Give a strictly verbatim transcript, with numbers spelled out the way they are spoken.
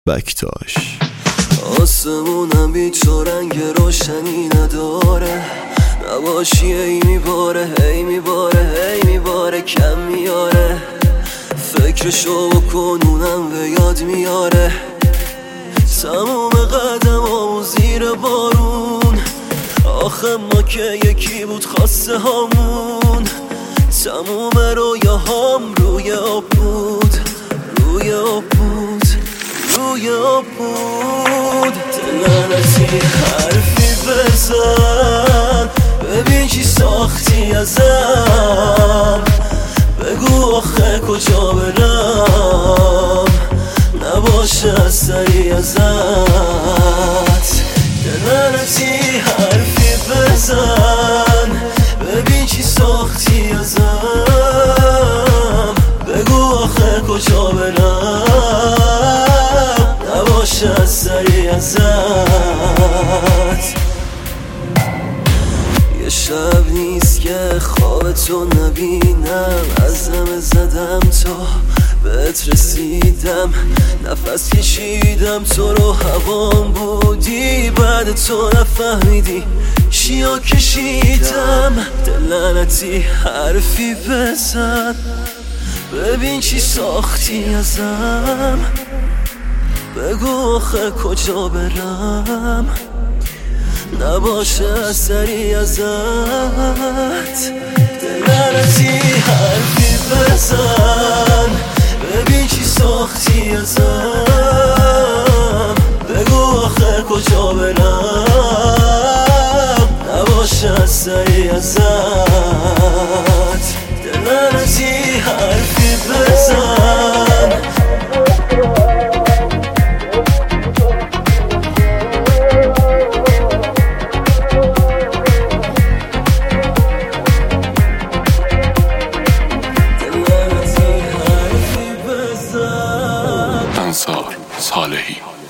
بکتاش. آسمونم بیچ و رنگ روشنی نداره، نباشی ای میباره ای میباره ای میباره کم میاره، فکرشو بکن اونم به یاد میاره. تموم قدم و زیر بارون، آخه ما که یکی بود خواسته هامون. تموم رویاهام روی آب بود، روی آب بود، روی آب بود. دلنتی حرفی بزن، ببین چی ساختی ازم. بگو آخه کجا برم، نباشه اثری ازت. دلنتی حرفی بزن، ببین چی ساختی ازم. بگو آخه کجا برم، نباشه اثری ازت. یه شب نیست که خواب تو نبینم، عزم زدم تا بهت رسیدم. نفس کشیدم تو رو هوام بودی، بعد تو نفهمیدی چیا کشیدم. دلنتی حرفی بزن، ببین چی ساختی ازم. بگو آخه کجا برم، نباشه اثری ازت. دلنتی حرفی بزن، ببین چی ساختی ازم. بگو آخه کجا برم، نباشه اثری ازت. دلنتی حرفی بزن. انصار صالحی